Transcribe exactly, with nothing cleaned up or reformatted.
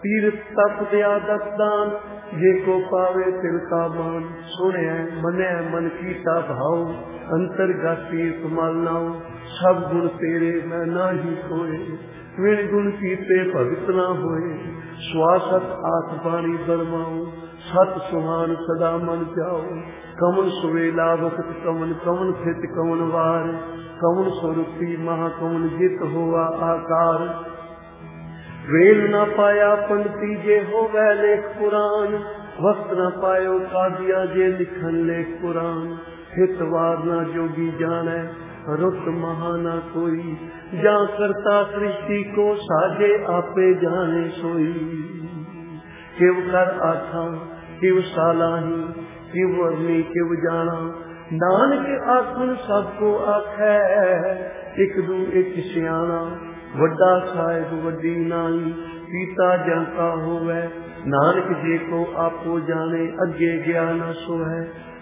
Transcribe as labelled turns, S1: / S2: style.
S1: तीर्थ तप दया दसदान, जे को पावे तिल का मान। सुने मने मन कीता भाव, अंतर्गत तीर्थ मालनाओ। सब गुण तेरे मैं नाही खोए, विण गुण कीते भगत ना होए। श्वासत आठ बाणी बरमाओ, सत सुहान सदा मन जाओ। कमन सुवेला वक्त कमन, कमन स्थित कमन वार। कमन स्वरूपी महाकमन जित हुआ आकार। वेल न पाया पंडिती जे हो वह लेख पुराण, वक्त न पायो कादिया जे लिखन लेख पुराण। हितवार न जोगी जाने, रुत महाना कोई। जा करता सृष्टि को साजे आपे जाने सोई। किव कर आठा किव सालाही, किव वर्णी किव जाना। नानक आखन सबको आखै, एक दू एक सियाना। वड्डा साहिब वड्डी नाई, पीता जंका होवे। नानक जे को आपो जाने, अगे ज्ञान सो है।